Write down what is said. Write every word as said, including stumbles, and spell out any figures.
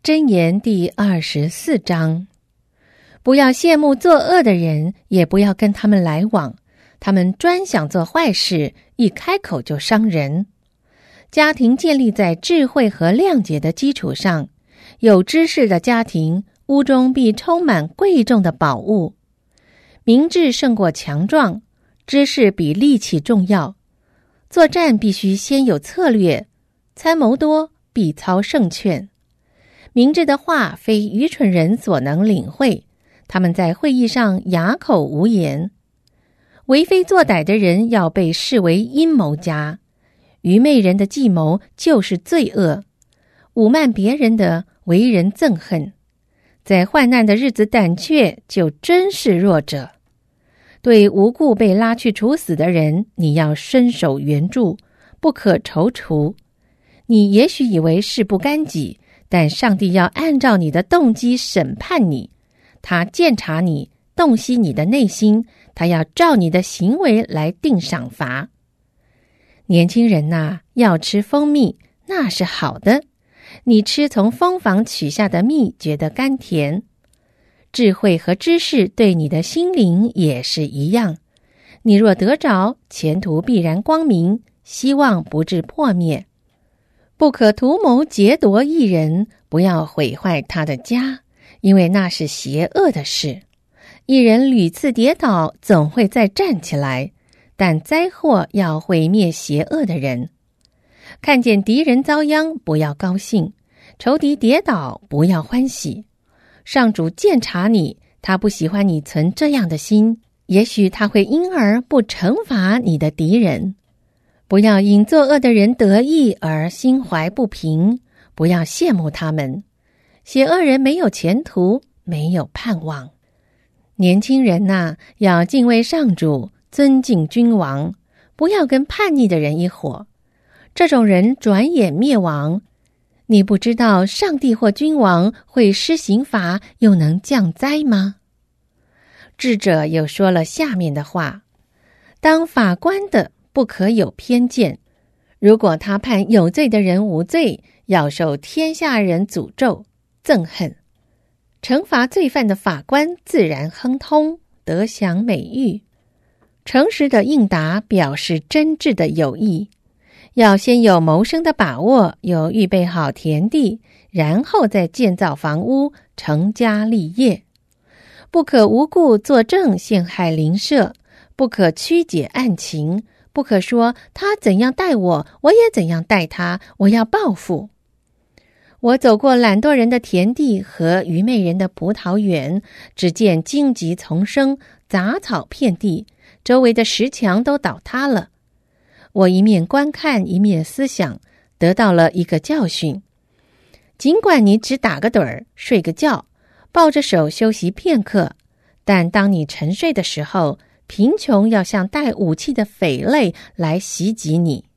箴言第二十四章，不要羡慕作恶的人，也不要跟他们来往，他们专想做坏事，一开口就伤人。家庭建立在智慧和谅解的基础上，有知识的家庭，屋中必充满贵重的宝物。明智胜过强壮，知识比力气重要。作战必须先有策略，参谋多必操胜券。明智的话非愚蠢人所能领会，他们在会议上哑口无言。为非作歹的人要被视为阴谋家，愚昧人的计谋就是罪恶，侮慢别人的为人憎恨。在患难的日子胆怯，就真是弱者。对无故被拉去处死的人，你要伸手援助，不可踌躇。你也许以为事不干己，但上帝要按照你的动机审判你，他鉴察你，洞悉你的内心，他要照你的行为来定赏罚。年轻人呐，要吃蜂蜜，那是好的，你吃从蜂房取下的蜜，觉得甘甜。智慧和知识对你的心灵也是一样，你若得着，前途必然光明，希望不致破灭。不可图谋劫夺一人，不要毁坏他的家，因为那是邪恶的事。一人屡次跌倒，总会再站起来，但灾祸要毁灭邪恶的人。看见敌人遭殃，不要高兴；仇敌跌倒，不要欢喜。上主鉴察你，他不喜欢你存这样的心，也许他会因而不惩罚你的敌人。不要因作恶的人得意而心怀不平，不要羡慕他们。邪恶人没有前途，没有盼望。年轻人呐，要敬畏上主，尊敬君王，不要跟叛逆的人一伙。这种人转眼灭亡。你不知道上帝或君王会施刑罚，又能降灾吗？智者又说了下面的话：当法官的不可有偏见，如果他判有罪的人无罪，要受天下人诅咒憎恨。惩罚罪犯的法官自然亨通，得享美誉。诚实的应答表示真挚的友谊。要先有谋生的把握，有预备好田地，然后再建造房屋，成家立业。不可无故作证陷害邻舍，不可曲解案情，不可说他怎样待我，我也怎样待他，我要报复。我走过懒惰人的田地和愚昧人的葡萄园，只见荆棘丛生，杂草遍地，周围的石墙都倒塌了。我一面观看，一面思想，得到了一个教训。尽管你只打个盹儿，睡个觉，抱着手休息片刻，但当你沉睡的时候，贫穷要像带武器的匪类来袭击你。